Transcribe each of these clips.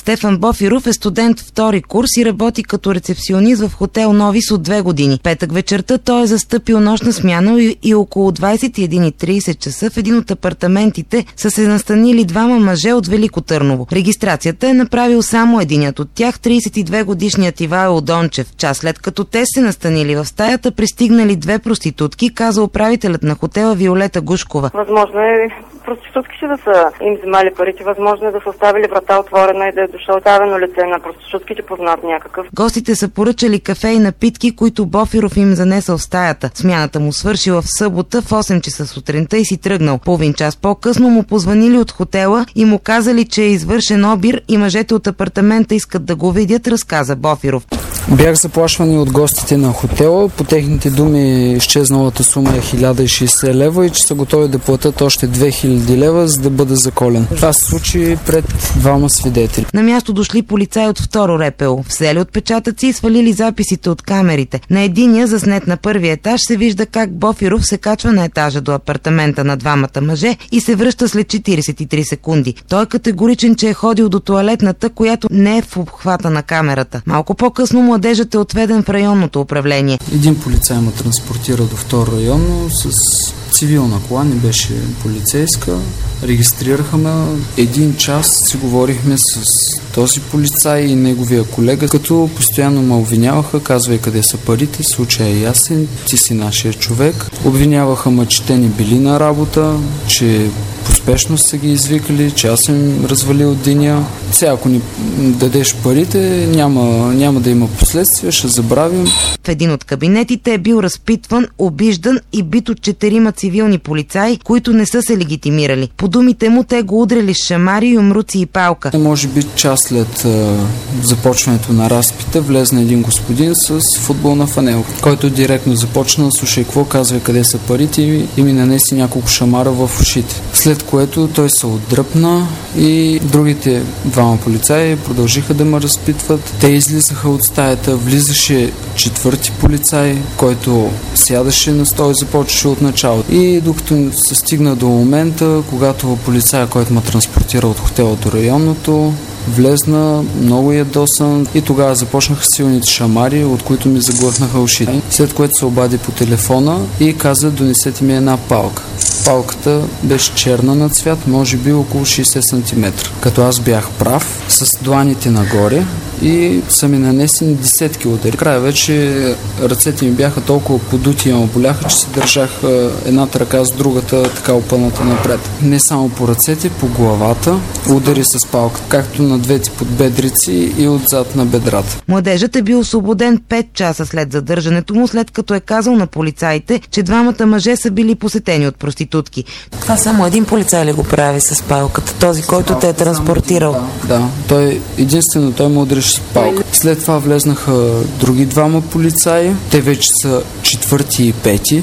Стефан Бофиров е студент втори курс и работи като рецепционист в хотел Новис от 2 години. Петък вечерта той е застъпил нощна смяна и около 21:30 часа в един от апартаментите са се настанили двама мъже от Велико Търново. Регистрацията е направил само единият от тях, 32-годишният Ивайло Дончев. Час след като те се настанили в стаята, пристигнали две проститутки, каза управителят на хотела Виолета Гушкова. Възможно е проститутките да са им вземали парите, възможно е да са оставили врата отворена и да е дошло оставено лице на проститутките, познат някакъв. Гостите са поръчали кафе и напитки, които Бофиров им занесъл в стаята. Смяната му свършила в събота в 8 часа сутринта и си тръгнал. Половин час по-късно му позванили от хотела и му казали, че е извършен обир и мъжете от апартамента искат да го видят, разказа Бофиров. Бях заплашвани от гостите на хотела. По техните думи изчезналата сума е 1060 лева и че са готови да платят още 2000 лева, за да бъде заколен. Това се случи пред двама свидетели. На място дошли полицаи от второ РПУ. Взели отпечатъци и свалили записите от камерите. На единия, заснет на първия етаж, се вижда как Бофиров се качва на етажа до апартамента на двамата мъже и се връща след 43 секунди. Той е категоричен, че е ходил до тоалетната, която не е в обхвата на камерата. Малко по-късно младежът е отведен в районното управление. Един полицай ме транспортира до второ районно с цивилна кола, не беше полицейска. Регистрираха ме. 1 час си говорихме с този полицай и неговия колега, като постоянно ме обвиняваха, казвай къде са парите, случай е ясен, ти си нашия човек. Обвиняваха ме, че те не били на работа, че поспешно са ги извикали, че аз съм развалил деня. Сега, ако ни дадеш парите, няма да има последствия, ще забравим. В един от кабинетите е бил разпитван, обиждан и бит от 4 цивилни полицаи, които не са се легитимирали. По думите му, те го удряли с шамари, юмруци и палка. Може би час след започването на разпита влезна един господин с футболна фанелка, който директно започна, слушай какво, казва къде са парите и ми нанеси няколко шамара в ушите. След което той се отдръпна и другите двама полицаи продължиха да ме разпитват. Те излизаха от стаята, влизаше четвърти полицай, който сядаше на стол и започваше от начало. И докато се стигна до момента, когато полицая, който ме транспортира от хотела до районното, влезна много ядосан и тогава започнаха силните шамари, от които ми заглъхнаха ушите. След което се обади по телефона и каза, донесете ми една палка. Палката беше черна на цвят, може би около 60 см. Като аз бях прав, с дланите нагоре и са ми нанесени десетки удари. Края вече ръцете ми бяха толкова подути и ме боляха, че се държах едната ръка с другата така опъната напред. Не само по ръцете, по главата, удари с палка, както на двете подбедрици и отзад на бедрата. Младежът е бил освободен 5 часа след задържането му, след като е казал на полицаите, че двамата мъже са били посетени от проститутки. Това само един полицай ли го прави с палката? Този, който те е транспортирал? Да, единствено той му удреше с палка. След това влезнаха други двама полицаи. Те вече са 4 и 5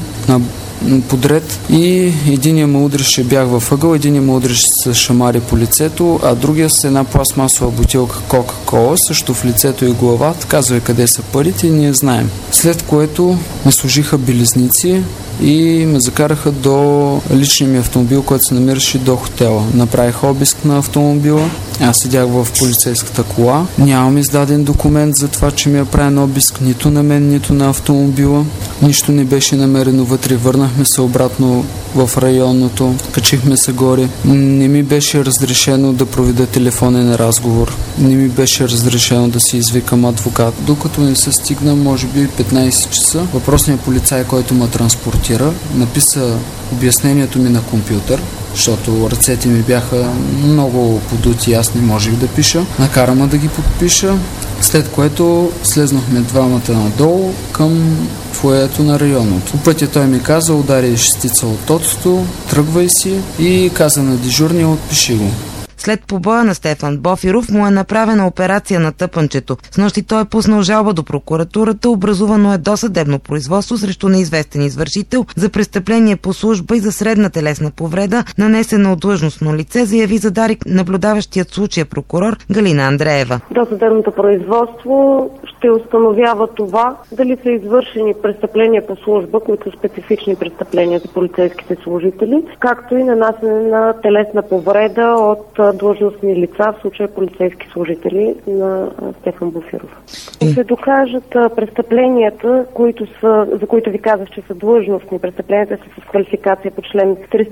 подред и единия му удреше, бях във ъгъл, единия му удреше с шамари по лицето, а другия с една пластмасова бутилка Кока-Кола, също в лицето и главата, казва къде са парите и ние знаем. След което ме служиха белезници и ме закараха до личния ми автомобил, който се намираше до хотела. Направиха обиск на автомобила. Аз седях в полицейската кола. Нямам издаден документ за това, че ми е правен обиск нито на мен, нито на автомобила. Нищо не беше намерено вътре. Върнахме се обратно в районното. Качихме се горе. Не ми беше разрешено да проведа телефонен разговор. Не ми беше разрешено да си извикам адвокат. Докато не се стигна, може би 15 часа, въпросният полицай, който ме транспортира, написа обяснението ми на компютър, защото ръцете ми бяха много подути, аз не можех да пиша. Накара ме да ги подпиша, след което слезнахме двамата надолу към фоайето на районното. По пътя той ми каза, удари шестица от тотото, тръгвай си и каза на дежурния, отпиши го. След побоя на Стефан Бофиров му е направена операция на тъпанчето. Снощи той е пуснал жалба до прокуратурата, образувано е досъдебно производство срещу неизвестен извършител за престъпление по служба и за средна телесна повреда, нанесена от длъжностно лице, заяви за Дарик наблюдаващият случая прокурор Галина Андреева. Досъдебното производство ще установява това дали са извършени престъпления по служба, които са специфични престъпления за полицейските служители, както и нанасене на телесна повреда от длъжностни лица, в случая полицейски служители на Стефан Буфиров. Ако се докажат престъпленията, за които ви казах, че са длъжностни, престъпленията са с квалификация по член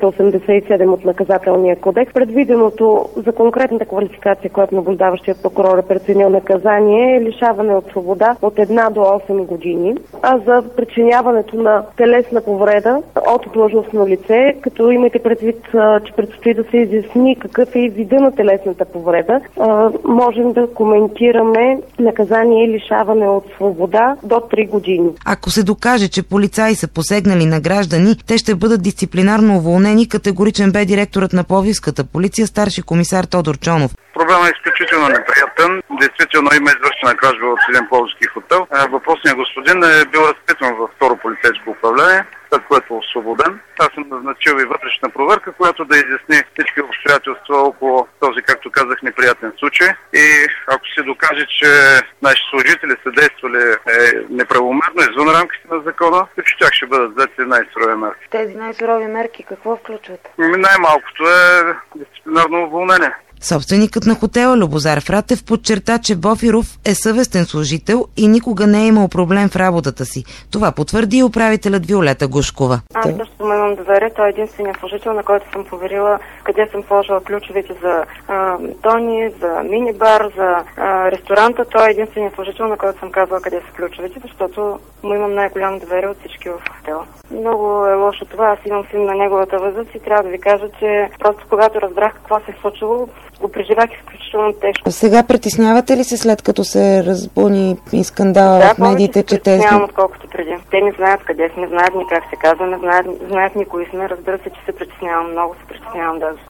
387 от Наказателния кодекс, предвиденото за конкретната квалификация, която наблюдаващият прокурор е преценил наказание, е лишаване от свобода от 1 до 8 години, а за причиняването на телесна повреда от длъжностно лице, като имайте предвид, че предстои да се изясни какъв е и вида на телесната повреда, можем да коментираме наказание лишаване от свобода до 3 години. Ако се докаже, че полицаи са посегнали на граждани, те ще бъдат дисциплинарно уволнени, категоричен бе директорът на Пловдивската полиция, старши комисар Тодор Чонов. Проблемът е изключително неприятен. Действително има извършена кражба в един пловдивски хотел. Въпросният господин е бил разпитан във второ полицейско управление, след което е освободен. Аз съм назначил и вътрешна проверка, която да изясни всички обстоятелства около този, както казах, неприятен случай. И ако се докаже, че наши служители са действали неправомерно, извън рамките на закона, всички тях ще бъдат взети най-сурови мерки. Тези най-сурови мерки какво включват? Най-малкото е дисциплинарно уволнение. Собственикът на хотела Любозар Фратев подчерта, че Бофиров е съвестен служител и никога не е имал проблем в работата си. Това потвърди и управителят Виолета Гушкова. Аз също имам доверие. Той е единственият служител, на който съм поверила къде съм сложила ключовете за тони, за мини-бар, за ресторанта. Той е единственият служител, на който съм казала къде са ключовете, защото му имам най-голямо доверие от всички в хотела. Много е лошо това. Аз имам син на неговата възраст и трябва да ви кажа, че просто когато разбрах какво се е случило, го преживях изключително тежко. Сега притеснявате ли се, след като се разбуни и скандала в медиите, че те... Да, отколкото преди. Те не знаят къде сме, знаят ни как се казва, не знаят ни кои сме. Разбира се, че се притеснявам, много се притеснявам даже.